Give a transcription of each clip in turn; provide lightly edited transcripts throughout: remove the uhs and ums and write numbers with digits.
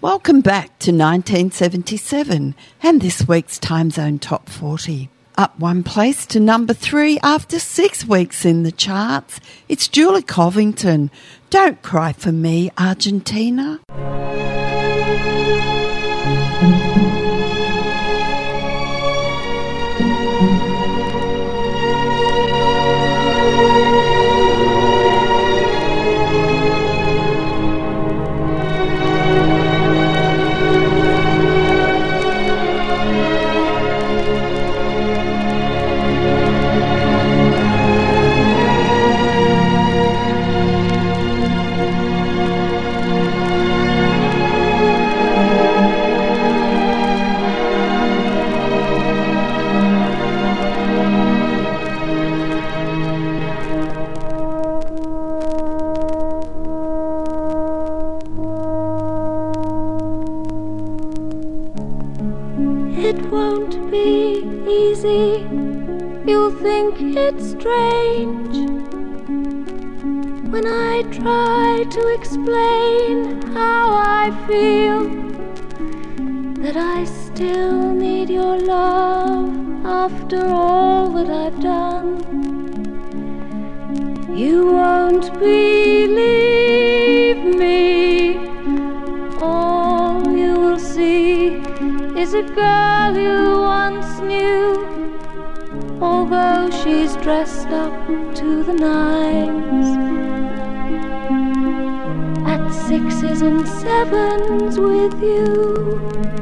Welcome back to 1977 and this week's Time Zone Top 40. Up one place to number 3 after 6 weeks in the charts, it's Julie Covington. Don't Cry for Me, Argentina. It won't be easy, you'll think it's strange when I try to explain how I feel, that I still need your love after all that I've done. You won't believe me, all you will see is a girl you once knew, although she's dressed up to the nines, at 6s and 7s with you.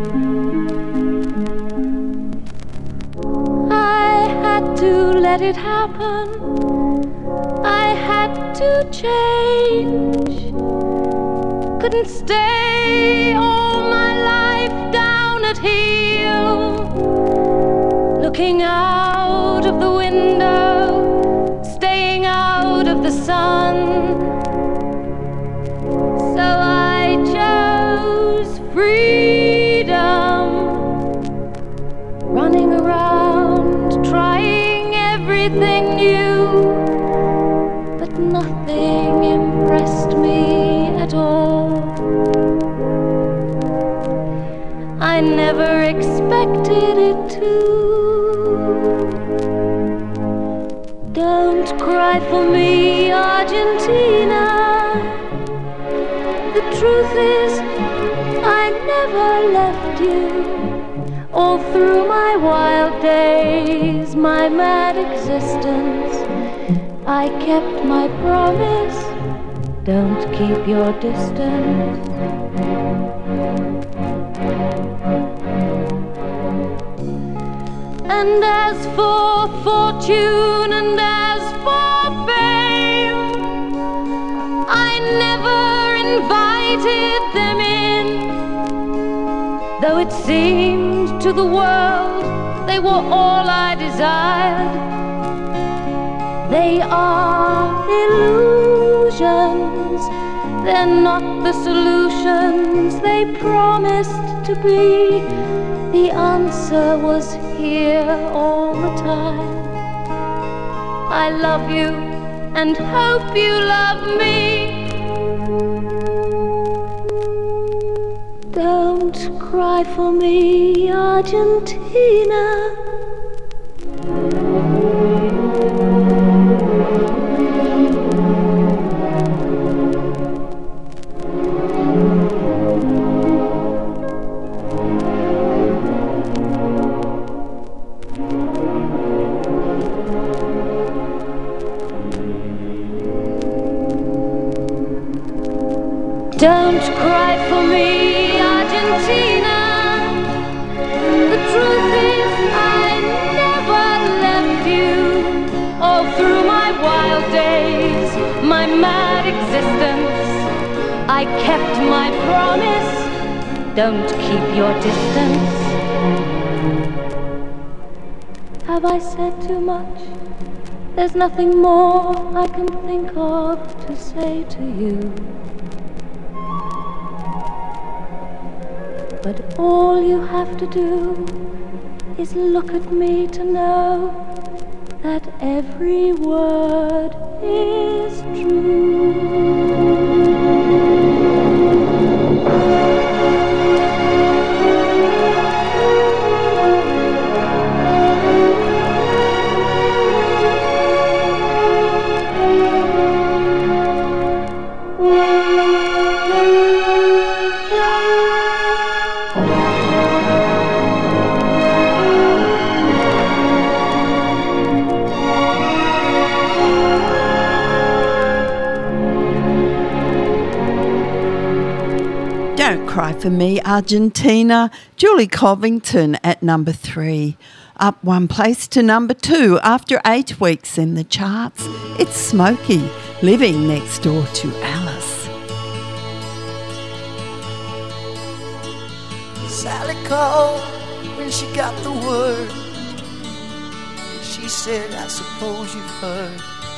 I had to let it happen, I had to change, couldn't stay all my life down at heel, looking out of the window, staying out of the sun. So I chose freedom, running around, trying everything new, but nothing impressed me at all. I never expected it to. Don't cry for me, Argentina. The truth is, I never left you. All through my wild days, my mad existence, I kept my promise. Don't keep your distance. And as for fortune and as for fame, I never invited them in, though it seemed to the world they were all I desired. They are illusions, they're not the solutions they promised to be. The answer was here all the time. I love you and hope you love me. Don't cry for me, Argentina. Don't cry for me, Argentina. The truth is, I never left you. All through my wild days, my mad existence, I kept my promise. Don't keep your distance. Have I said too much? There's nothing more I can think of to say to you. But all you have to do is look at me to know that every word is true. Cry for Me, Argentina, Julie Covington at number 3. Up one place to number 2 after 8 weeks in the charts. It's Smokey, Living Next Door to Alice. Sally called when she got the word. She said, I suppose you've heard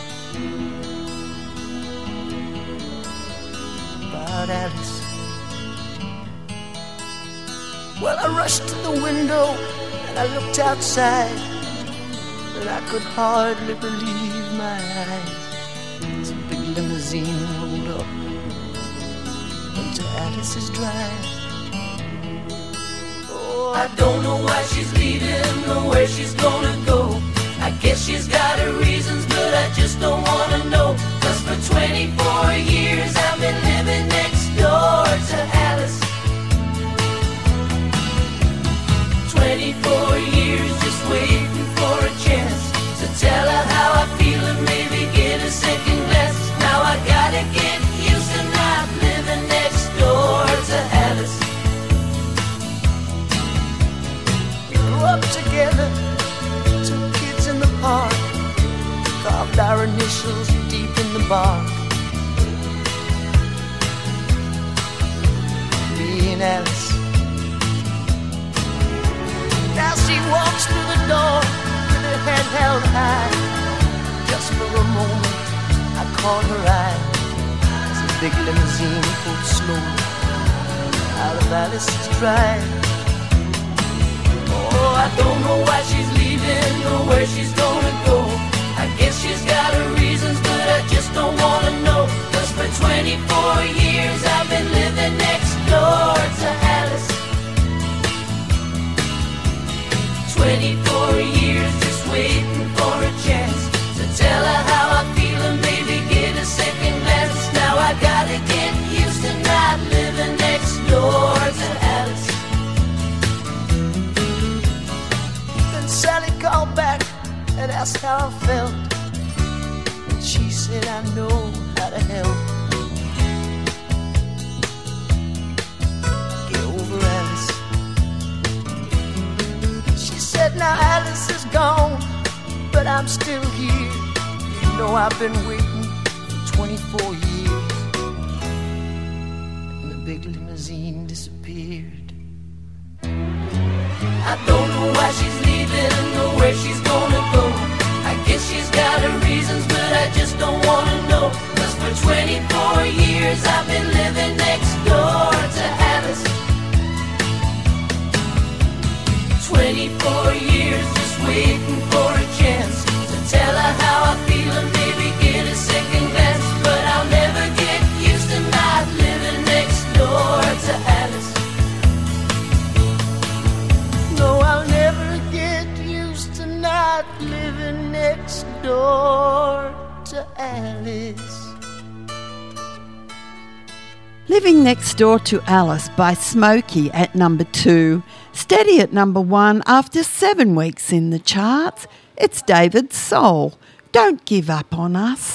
about Alice. Well, I rushed to the window and I looked outside, but I could hardly believe my eyes. As a big limousine rolled up into Alice's drive. Oh, I don't know why she's leaving or where she's gonna go. I guess she's got her reasons, but I just don't wanna know. 'Cause for 24 years I've been living next door to Alice. 24 years just waiting for a chance to tell her how I feel and maybe get a second glance. Now I gotta get used to not living next door to Alice. We grew up together, two kids in the park, carved our initials deep in the bark. Me and Alice. Now she walks through the door with her head held high. Just for a moment I caught her eye as a big limousine pulled slowly out of Alice's drive. Oh, I don't know why she's leaving or where she's gonna go. I guess she's got her reasons, but I just don't wanna know. 'Cause for 24 years I've been living next door to Alice. 24 years just waiting for a chance to tell her how I feel and maybe get a second glance. Now I gotta get used to not living next door to Alice. Then Sally called back and asked how I felt, and she said, I know how to help. Get over Alice. She said, now Alice is gone, but I'm still here. You know I've been waiting for 24 years. And the big limousine disappeared. I don't know why she's leaving or where she's gonna go. I guess she's got her reasons, but I just don't wanna know. 'Cause for 24 years I've been living next door to Alice. 24 years just waiting for a chance to tell her how I feel and maybe get a second glance. But I'll never get used to not living next door to Alice. No, I'll never get used to not living next door to Alice. Living Next Door to Alice by Smokey at number 2. Steady at number 1 after 7 weeks in the charts. It's David Soul. Don't give up on us.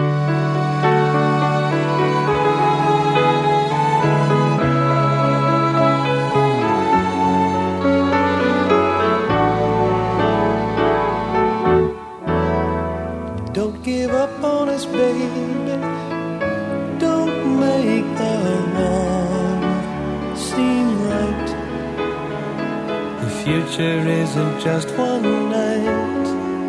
Don't give up on us, baby. Don't make the wrong seem right. The future isn't just one night.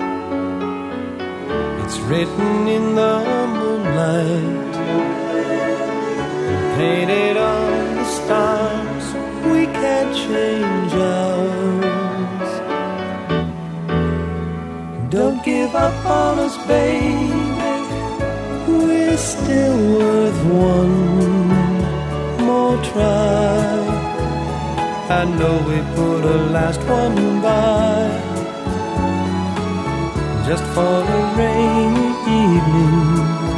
It's written in the moonlight, painted on the stars. We can't change ours. Don't give up on us, baby. We're still worth one more try. I know we put a last one by, just for a rainy evening,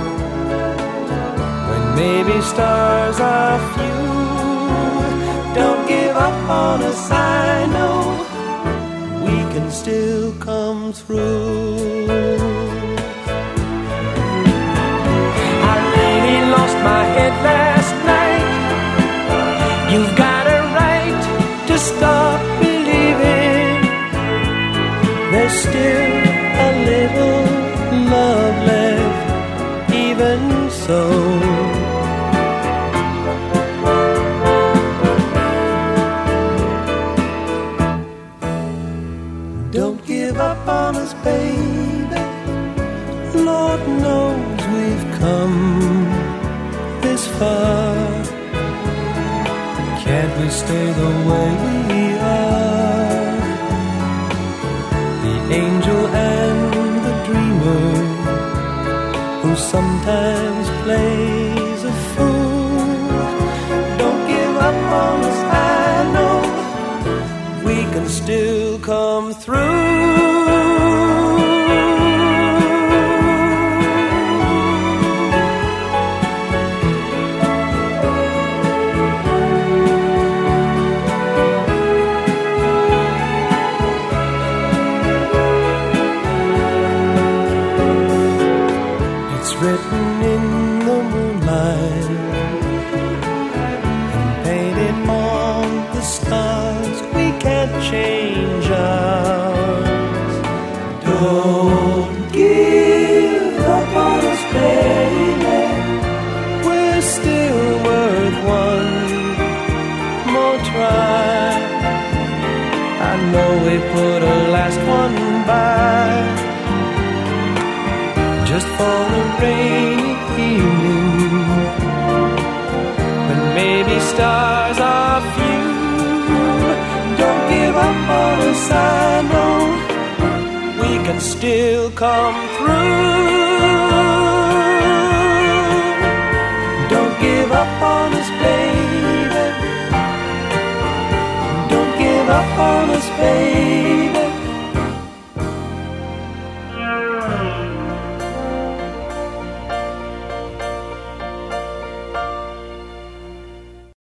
when maybe stars are few. Don't give up on us, I know we can still come through. I really lost my head last night. You stop believing there's still a little love left, even so. Don't give up on us, baby. Lord knows we've come this far. Can't we stay the way we are? The angel and the dreamer, who sometimes plays a fool. Don't give up on us, I know we can still come through. Written in the moonlight and painted on the stars. We can't change ours. Don't give up on us, baby. We're still worth one more try. I know we put a last one by, just for a rainy evening, when maybe stars are few. Don't give up on us, I know we can still come through. Don't give up on us, baby. Don't give up on us, baby.